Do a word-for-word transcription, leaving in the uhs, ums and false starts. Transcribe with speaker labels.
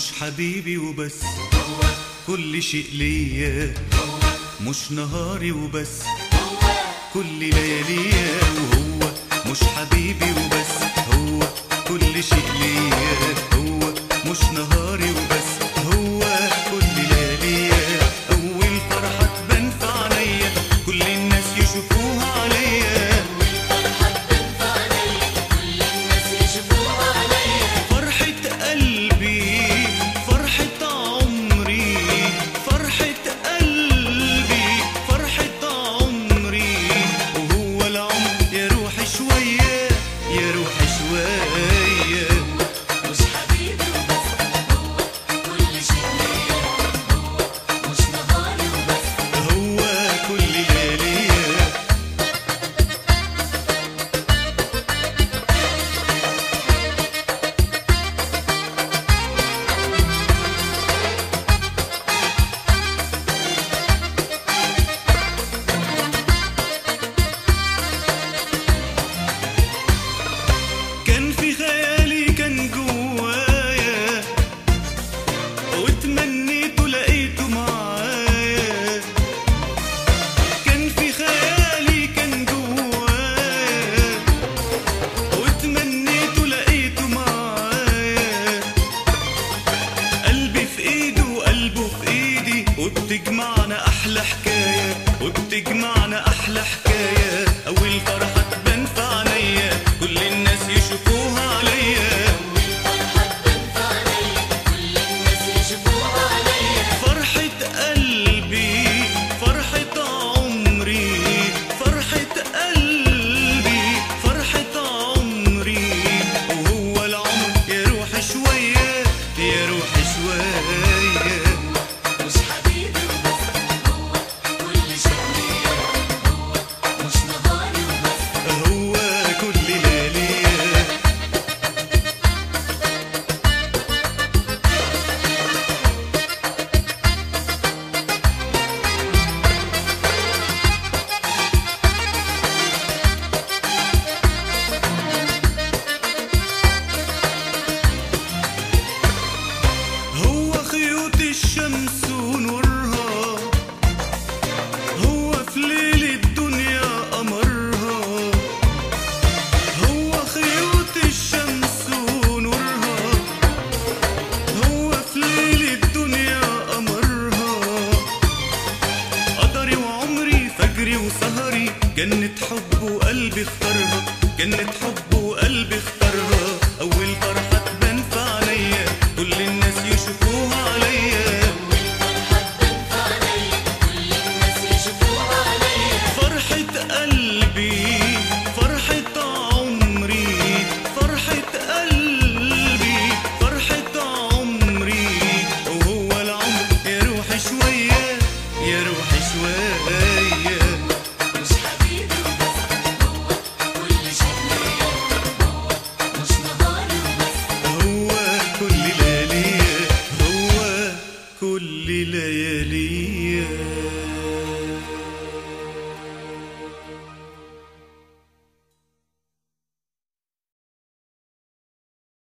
Speaker 1: حبيبي وبس، كل شيء ليا مش نهاري وبس، كل لياليا وهو مش حبيبي وبس، هو كل شيء ليا هو مش نهاري وبس، هو كل لياليا. أول فرحة تبان في عينيا كل الناس يشوفوها عليا، فرحة قلبي فرحة عمري، فرحة قلبي فرحة عمري، وهو العمر يا روحي شوية يا روحي شوية.
Speaker 2: مش حبيبي وبس، هو كل شيء ليا، هو مش نهاري وبس،
Speaker 1: هو كل لياليا. كان في خيالي كان جوايا واتمنيته لقيته معايا، كان في خيالي كان جوايا واتمنيته لقيته معايا، قلبي في ايده وقلبه في ايدي، وبتجمعنا احلى حكايه وبتجمعنا احلى حكايه. اول فرحه تبان في عينيا كل الناس يشوفوها عليا، فرحة قلبي فرحة عمري، فرحة قلبي فرحة عمري، وهو العمر يا روحي شوية يا روحي شوية.
Speaker 2: مش حبيبي وبس، هو كل شيء ليا، هو مش نهاري وبس،
Speaker 1: هو كل لياليا. هو خيوط الشمس ونورها، هو في ليل الدنيا قمرها، هو خيوط الشمس ونورها، هو في ليل الدنيا قمرها، قدري وعمري فجري وسهري، جنة حب وقلبي اختارها، جنة حب وقلبي اختارها. أول فرحة تبان في عينيا كل الناس يشوفوها عليا، فرحة قلبي فرحة عمري، فرحة قلبي فرحة عمري، وهو العمر يا روحي شوية يا روحي شوية.
Speaker 2: مش حبيبي وبس، هو كل شيء ليا، هو مش نهاري وبس،
Speaker 1: هو كل لياليا، هو كل لياليا.